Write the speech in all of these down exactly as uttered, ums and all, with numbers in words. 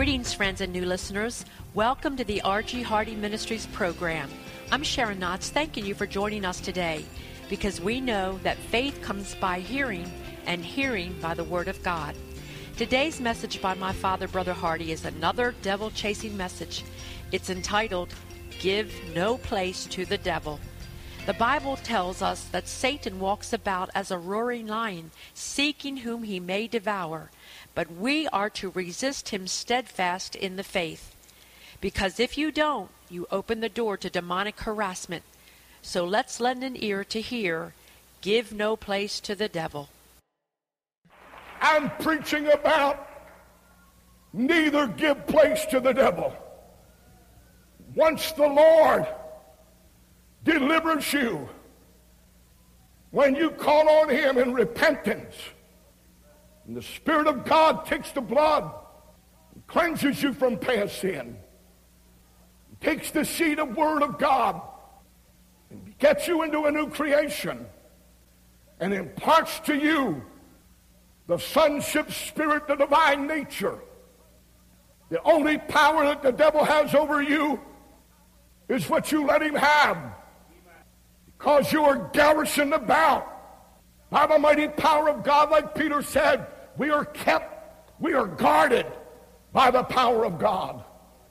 Greetings, friends and new listeners. Welcome to the R G Hardy Ministries program. I'm Sharon Knotts, thanking you for joining us today, because we know that faith comes by hearing, and hearing by the Word of God. Today's message by my father, Brother Hardy, is another devil-chasing message. It's entitled, Give No Place to the Devil. The Bible tells us that Satan walks about as a roaring lion, seeking whom he may devour. But we are to resist him steadfast in the faith. Because if you don't, you open the door to demonic harassment. So let's lend an ear to hear, Give no place to the devil. I'm preaching about neither give place to the devil. Once the Lord delivers you, when you call on him in repentance, and the Spirit of God takes the blood and cleanses you from past sin, takes the seed of Word of God and gets you into a new creation and imparts to you the sonship spirit, the divine nature. The only power that the devil has over you is what you let him have, because you are garrisoned about by the mighty power of God. Like Peter said, we are kept, we are guarded by the power of God.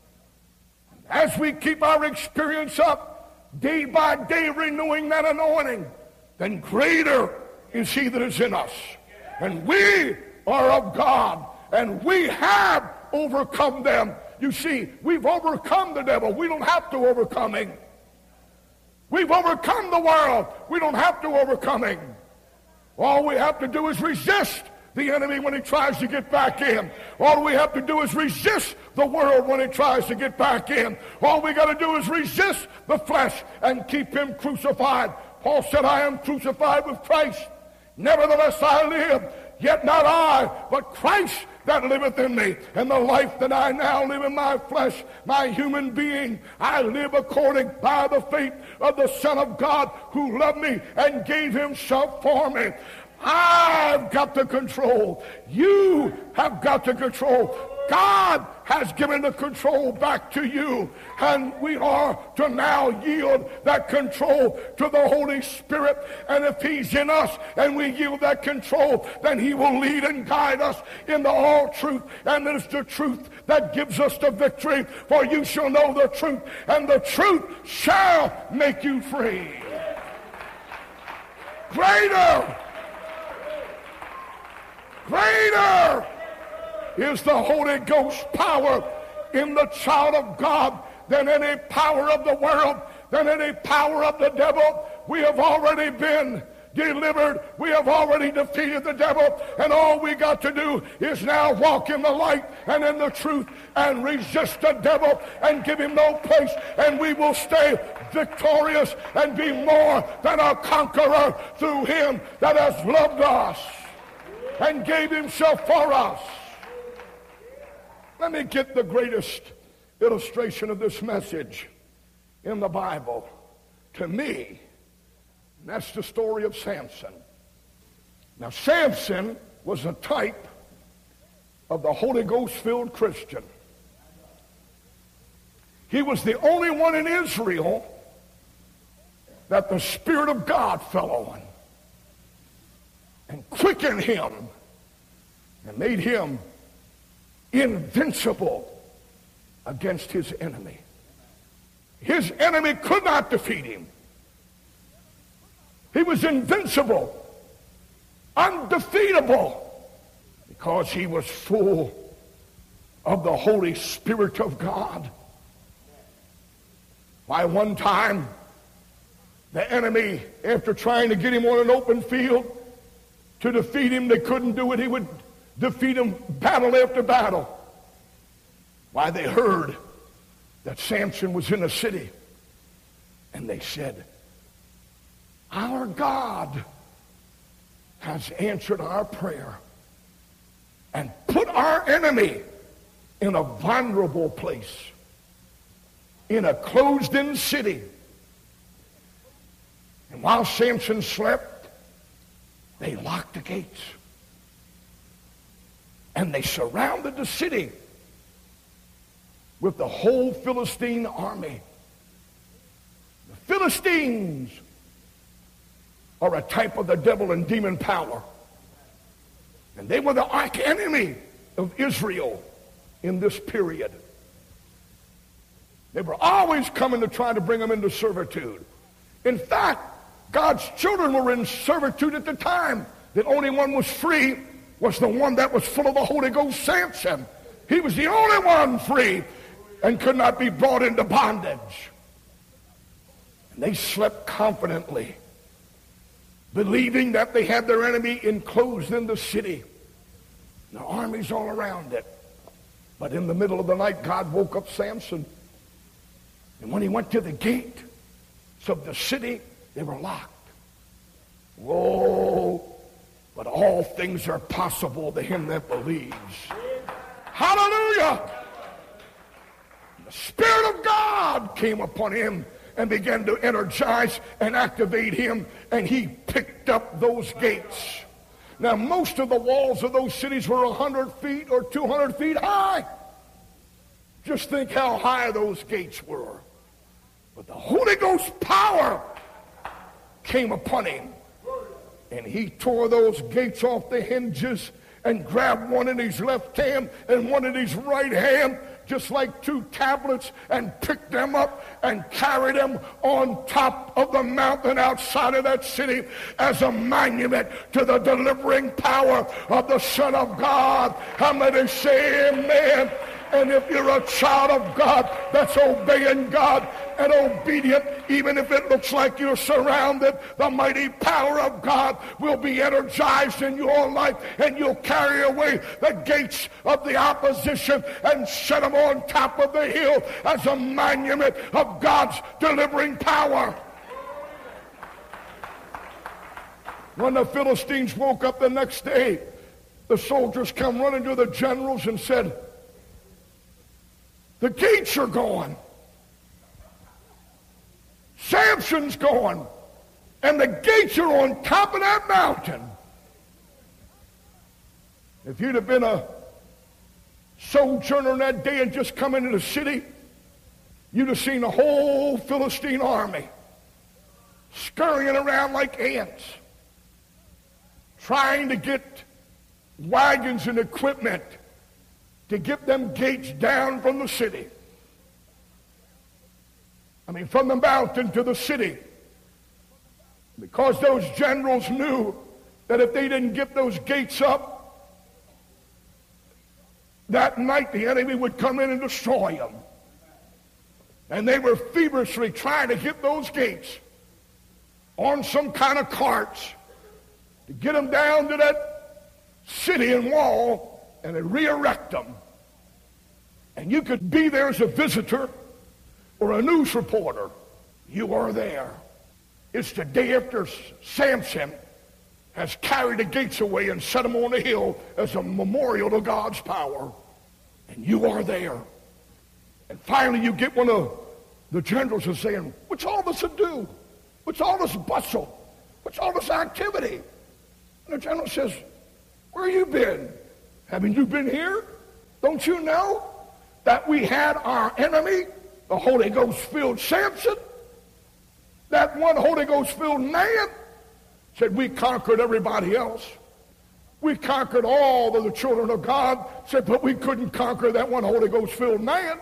As we keep our experience up, day by day renewing that anointing, then greater is he that is in us. And we are of God, and we have overcome them. You see, we've overcome the devil. We don't have to overcome him. We've overcome the world. We don't have to overcome him. All we have to do is resist the enemy when he tries to get back in. All we have to do is resist the world when it tries to get back in. All we got to do is resist the flesh and keep him crucified. Paul said, I am crucified with Christ. Nevertheless I live, yet not I, but Christ that liveth in me. And the life that I now live in my flesh, my human being, I live according by the faith of the Son of God, who loved me and gave himself for me. I've got to control. You have got to control. God has given the control back to you, and we are to now yield that control to the Holy Spirit. And if he's in us and we yield that control, then he will lead and guide us into all truth. And it's the truth that gives us the victory. For you shall know the truth, and the truth shall make you free. Greater Greater is the Holy Ghost power in the child of God than any power of the world, than any power of the devil. We have already been delivered. We have already defeated the devil, and all we got to do is now walk in the light and in the truth and resist the devil and give him no place, and we will stay victorious and be more than a conqueror through him that has loved us and gave himself for us. Let me get the greatest illustration of this message in the Bible to me. And that's the story of Samson. Now, Samson was a type of the Holy Ghost-filled Christian. He was the only one in Israel that the Spirit of God fell on and quickened him and made him invincible against his enemy. His enemy could not defeat him. He was invincible, undefeatable, because he was full of the Holy Spirit of God. Why, one time, the enemy, after trying to get him on an open field, to defeat him, they couldn't do it. He would defeat him battle after battle. Why, they heard that Samson was in a city, and they said, our God has answered our prayer and put our enemy in a vulnerable place, in a closed-in city. And while Samson slept, they locked the gates. And they surrounded the city with the whole Philistine army. The Philistines are a type of the devil and demon power. And they were the arch enemy of Israel in this period. They were always coming to try to bring them into servitude. In fact, God's children were in servitude at the time. The only one was free was the one that was full of the Holy Ghost, Samson. He was the only one free and could not be brought into bondage. And they slept confidently, believing that they had their enemy enclosed in the city. The armies all around it. But in the middle of the night, God woke up Samson. And when he went to the gate of the city, they were locked. Whoa! But all things are possible to him that believes. Hallelujah! The Spirit of God came upon him and began to energize and activate him, and he picked up those gates. Now, most of the walls of those cities were one hundred feet or two hundred feet high. Just think how high those gates were. But the Holy Ghost power came upon him, and he tore those gates off the hinges and grabbed one in his left hand and one in his right hand, just like two tablets, and picked them up and carried them on top of the mountain outside of that city as a monument to the delivering power of the Son of God. How many say amen? And if you're a child of God that's obeying God and obedient, even if it looks like you're surrounded, the mighty power of God will be energized in your life, and you'll carry away the gates of the opposition and set them on top of the hill as a monument of God's delivering power. When the Philistines woke up the next day, the soldiers come running to the generals and said, "The gates are gone. Samson's gone. And the gates are on top of that mountain." If you'd have been a sojourner that day and just come into the city, you'd have seen the whole Philistine army scurrying around like ants, trying to get wagons and equipment to get them gates down from the city. I mean, from the mountain to the city. Because those generals knew that if they didn't get those gates up, that night the enemy would come in and destroy them. And they were feverishly trying to get those gates on some kind of carts to get them down to that city and wall and then re-erect them. And you could be there as a visitor or a news reporter. You are there. It's the day after Samson has carried the gates away and set them on a hill as a memorial to God's power. And you are there. And finally you get one of the generals is saying, "What's all this ado? What's all this bustle? What's all this activity?" And the general says, "Where you been? Haven't you been here? Don't you know that we had our enemy, the Holy Ghost-filled Samson? That one Holy Ghost-filled man said we conquered everybody else. We conquered all of the children of God, said, but we couldn't conquer that one Holy Ghost-filled man.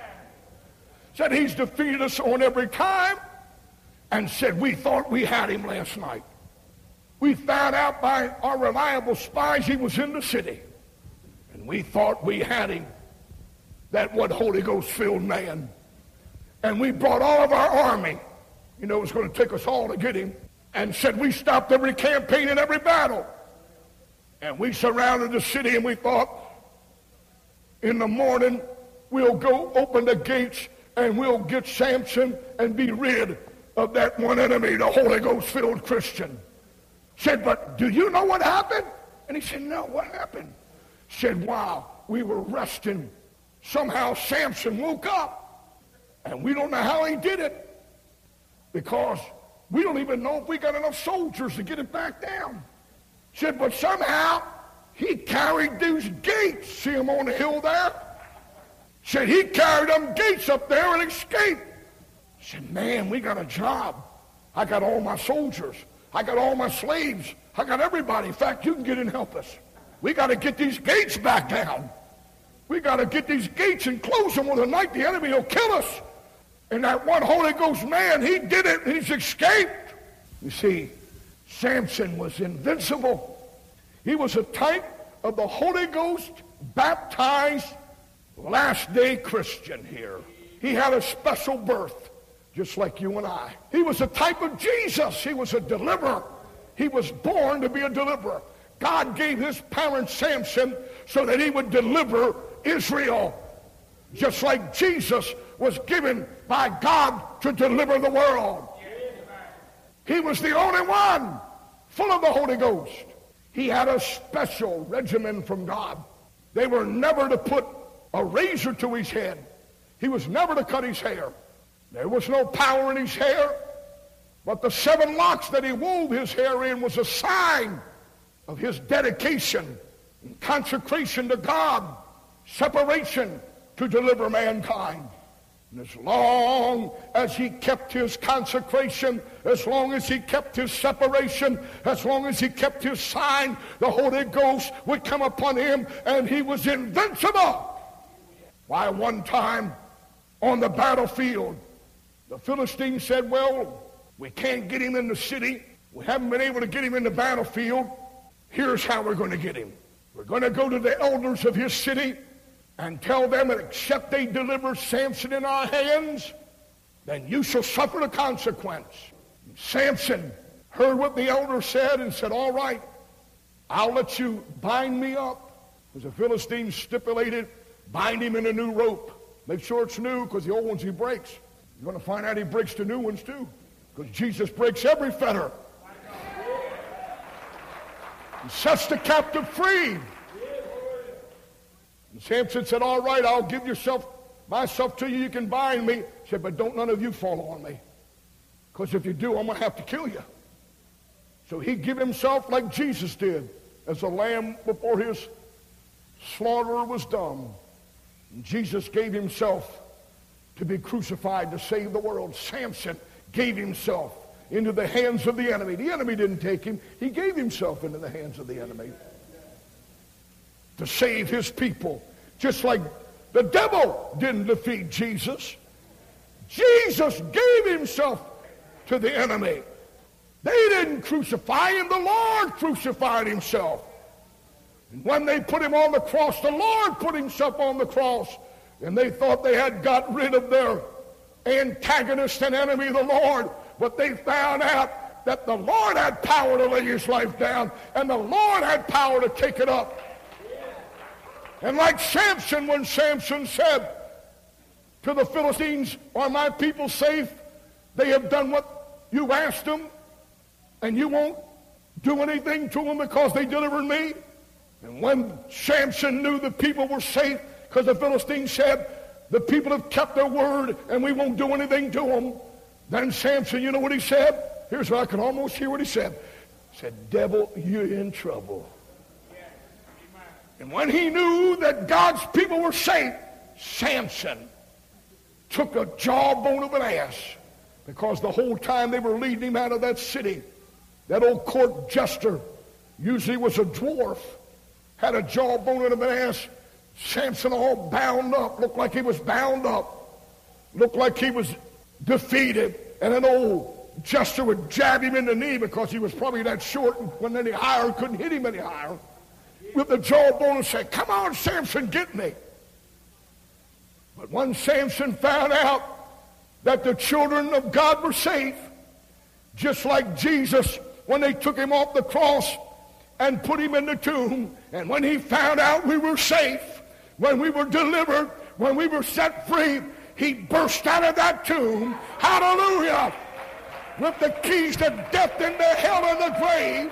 Said he's defeated us on every time, and said we thought we had him last night. We found out by our reliable spies he was in the city, and we thought we had him, that one Holy Ghost-filled man. And we brought all of our army. You know, it was going to take us all to get him. And said we stopped every campaign and every battle. And we surrounded the city, and we thought, in the morning, we'll go open the gates, and we'll get Samson and be rid of that one enemy, the Holy Ghost-filled Christian." Said, "But do you know what happened?" And he said, "No, what happened?" Said, "While we were resting, somehow Samson woke up. And we don't know how he did it, because we don't even know if we got enough soldiers to get it back down." Said, "But somehow he carried those gates." See them on the hill there? Said he carried them gates up there and escaped. Said, man, we got a job. I got all my soldiers. I got all my slaves. I got everybody. In fact, you can get in and help us. We got to get these gates back down. We got to get these gates and close them, or the night the enemy will kill us. And that one Holy Ghost man, he did it, and he's escaped. You see, Samson was invincible. He was a type of the Holy Ghost baptized last day Christian here. He had a special birth, just like you and I. He was a type of Jesus. He was a deliverer. He was born to be a deliverer. God gave his parent Samson so that he would deliver Israel, just like Jesus was given by God to deliver the world. He was the only one full of the Holy Ghost. He had a special regimen from God. They were never to put a razor to his head. He was never to cut his hair. There was no power in his hair, but the seven locks that he wove his hair in was a sign of his dedication and consecration to God, separation to deliver mankind. And as long as he kept his consecration, as long as he kept his separation, as long as he kept his sign, the Holy Ghost would come upon him, and he was invincible. Why, one time on the battlefield, the Philistines said, well, we can't get him in the city. We haven't been able to get him in the battlefield. Here's how we're going to get him. We're going to go to the elders of his city and tell them that except they deliver Samson in our hands, then you shall suffer the consequence. And Samson heard what the elder said and said, all right, I'll let you bind me up. Because the Philistines stipulated, bind him in a new rope. Make sure it's new, because the old ones he breaks. You're going to find out he breaks the new ones too, because Jesus breaks every fetter. He sets the captive free. And Samson said, all right, I'll give yourself, myself to you. You can bind me. He said, but don't none of you fall on me, because if you do, I'm going to have to kill you. So he gave himself like Jesus did, as a lamb before his slaughterer was done. And Jesus gave himself to be crucified to save the world. Samson gave himself into the hands of the enemy. The enemy didn't take him. He gave himself into the hands of the enemy to save his people. Just like the devil didn't defeat Jesus. Jesus gave himself to the enemy. They didn't crucify him. The Lord crucified himself. And when they put him on the cross, the Lord put himself on the cross. And they thought they had got rid of their antagonist and enemy, the Lord. But they found out that the Lord had power to lay his life down, and the Lord had power to take it up. And like Samson, when Samson said to the Philistines, are my people safe? They have done what you asked them, and you won't do anything to them because they delivered me. And when Samson knew the people were safe, because the Philistines said, the people have kept their word, and we won't do anything to them, then Samson, you know what he said? Here's what I can almost hear what he said. He said, devil, you're in trouble. And when he knew that God's people were safe, Samson took a jawbone of an ass, because the whole time they were leading him out of that city, that old court jester, usually was a dwarf, had a jawbone of an ass. Samson all bound up, looked like he was bound up, looked like he was defeated, and an old jester would jab him in the knee, because he was probably that short, and when any higher, couldn't hit him any higher, with the jawbone, and say, come on, Samson, get me. But when Samson found out that the children of God were safe, just like Jesus, when they took him off the cross and put him in the tomb, and when he found out we were safe, when we were delivered, when we were set free, he burst out of that tomb, hallelujah, with the keys to death and to hell and the grave.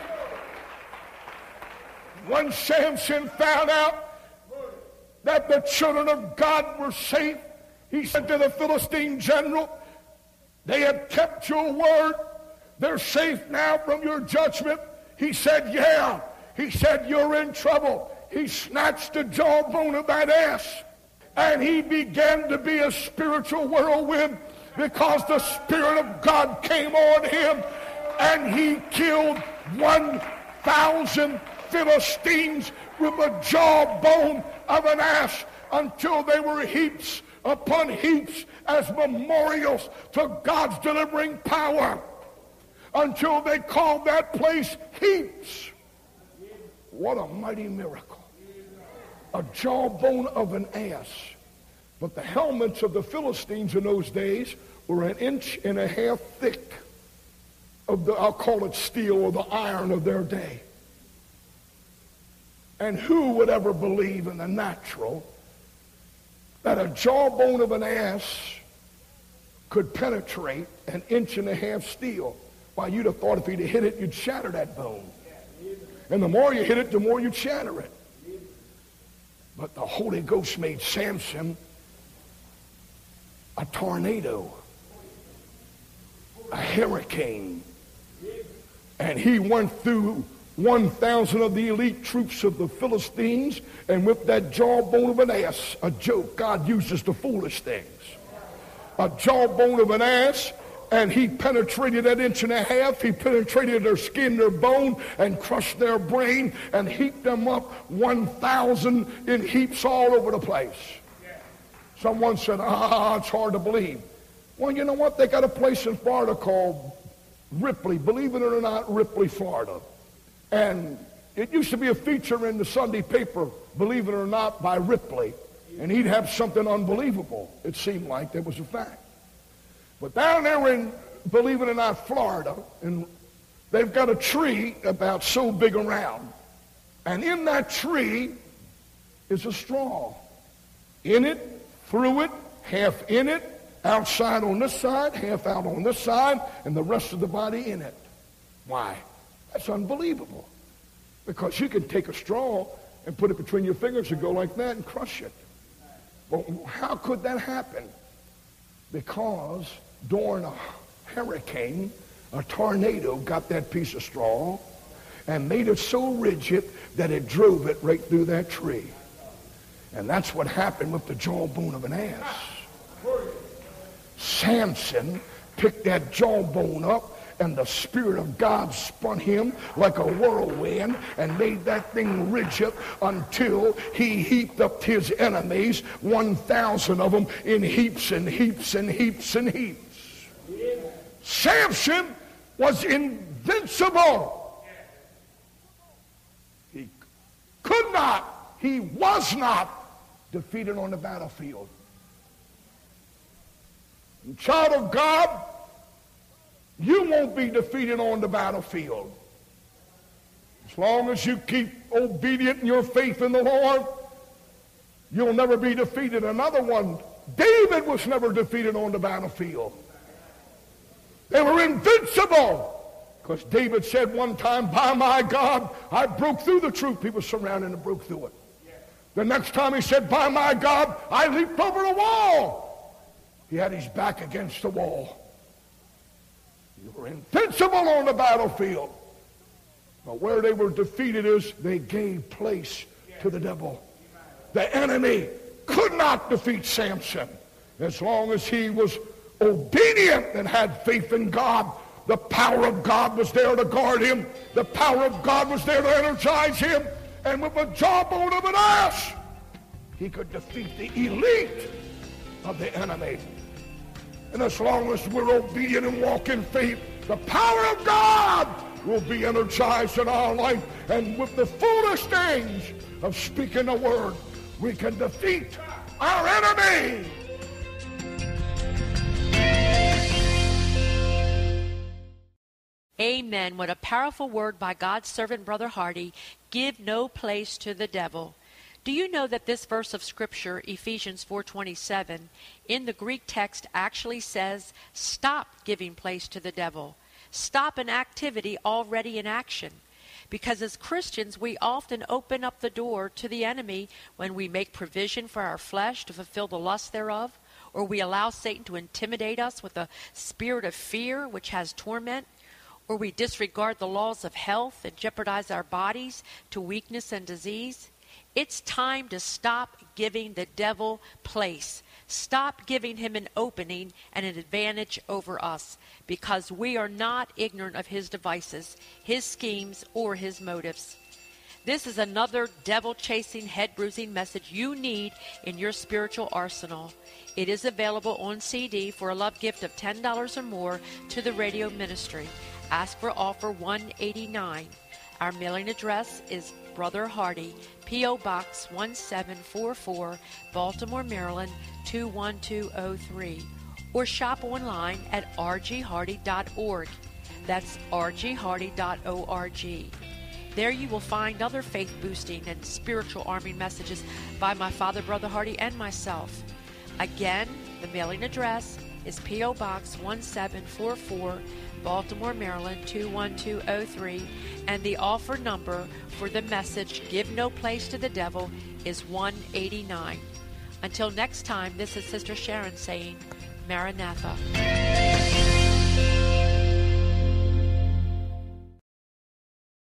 When Samson found out that the children of God were safe, he said to the Philistine general, they have kept your word. They're safe now from your judgment. He said, yeah. He said, you're in trouble. He snatched the jawbone of that ass And he began to be a spiritual whirlwind because the Spirit of God came on him, and he killed one thousand Philistines with a jawbone of an ass until they were heaps upon heaps as memorials to God's delivering power, until they called that place Heaps. What a mighty miracle. A jawbone of an ass. But the helmets of the Philistines in those days were an inch and a half thick of the, I'll call it steel, or the iron of their day. And who would ever believe in the natural that a jawbone of an ass could penetrate an inch and a half steel? Why, you'd have thought if he'd hit it, you'd shatter that bone. And the more you hit it, the more you'd shatter it. But the Holy Ghost made Samson a tornado, a hurricane. And he went through one thousand of the elite troops of the Philistines, and with that jawbone of an ass, a joke God uses to foolish things, a jawbone of an ass, and he penetrated that inch and a half. He penetrated their skin, their bone, and crushed their brain, and heaped them up one thousand in heaps all over the place. Someone said, ah, it's hard to believe. Well, you know what? They got a place in Florida called Ripley. Believe it or not, Ripley, Florida. And it used to be a feature in the Sunday paper, believe it or not, by Ripley. And he'd have something unbelievable. It seemed like that was a fact. But down there in, believe it or not, Florida, and they've got a tree about so big around. And in that tree is a straw. In it, through it, half in it, outside on this side, half out on this side, and the rest of the body in it. Why? That's unbelievable. Because you can take a straw and put it between your fingers and go like that and crush it. But how could that happen? Because during a hurricane, a tornado got that piece of straw and made it so rigid that it drove it right through that tree. And that's what happened with the jawbone of an ass. Samson picked that jawbone up, and the Spirit of God spun him like a whirlwind and made that thing rigid until he heaped up his enemies, one thousand of them, in heaps and heaps and heaps and heaps. Samson was invincible. He could not, he was not defeated on the battlefield. And child of God, you won't be defeated on the battlefield. As long as you keep obedient in your faith in the Lord, you'll never be defeated. Another one, David was never defeated on the battlefield. They were invincible. Because David said one time, by my God, I broke through the troop. He was surrounded and broke through it. The next time he said, by my God, I leaped over the wall. He had his back against the wall. You were invincible on the battlefield. But where they were defeated is they gave place to the devil. The enemy could not defeat Samson as long as he was obedient and had faith in God. The power of God was there to guard him. The power of God was there to energize him. And with the jawbone of an ass, he could defeat the elite of the enemy. And as long as we're obedient and walk in faith, the power of God will be energized in our life. And with the foolish things of speaking the word, we can defeat our enemy. Amen. What a powerful word by God's servant, Brother Hardy. Give no place to the devil. Do you know that this verse of Scripture, Ephesians four twenty-seven, in the Greek text actually says, stop giving place to the devil. Stop an activity already in action. Because as Christians, we often open up the door to the enemy when we make provision for our flesh to fulfill the lust thereof, or we allow Satan to intimidate us with a spirit of fear which has torment, or we disregard the laws of health and jeopardize our bodies to weakness and disease. It's time to stop giving the devil place. Stop giving him an opening and an advantage over us, because we are not ignorant of his devices, his schemes, or his motives. This is another devil-chasing, head-bruising message you need in your spiritual arsenal. It is available on C D for a love gift of ten dollars or more to the radio ministry. Ask for offer one eighty-nine. Our mailing address is Brother Hardy, P O. Box one seven four four, Baltimore, Maryland two one two oh three. Or shop online at r g hardy dot org. That's r g hardy dot org. There you will find other faith-boosting and spiritual arming messages by my father, Brother Hardy, and myself. Again, the mailing address is P O. Box one seven four four, Baltimore, Maryland two one two oh three, and the offer number for the message, Give No Place to the Devil, is one eighty-nine. Until next time, this is Sister Sharon saying, Maranatha.